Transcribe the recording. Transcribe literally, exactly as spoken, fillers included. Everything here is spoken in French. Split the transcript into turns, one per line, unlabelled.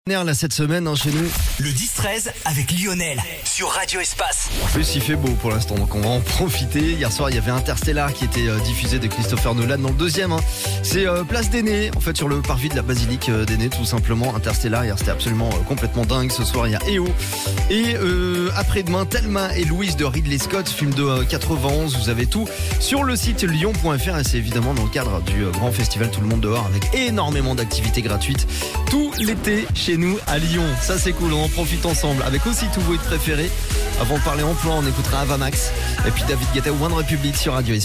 Là cette semaine hein, chez nous.
Le dix treize avec Lionel sur Radio Espace.
En plus il fait beau pour l'instant donc on va en profiter. Hier soir il y avait Interstellar qui était euh, diffusé de Christopher Nolan dans le deuxième hein. C'est euh, place d'Aînés en fait sur le parvis de la basilique euh, d'Aînés tout simplement. Interstellar hier c'était absolument euh, complètement dingue. Ce soir il y a E O et euh, après-demain Thelma et Louise de Ridley Scott, film de euh, quatre-vingt-onze. Vous avez tout sur le site lyon point f r et c'est évidemment dans le cadre du euh, grand festival Tout le monde dehors avec énormément d'activités gratuites tout l'été chez nous à Lyon. Ça c'est cool, on en profite ensemble avec aussi tous vos hits préférés. Avant de parler emploi, on écoutera Avamax et puis David Guetta ou One Republic sur Radio Espace.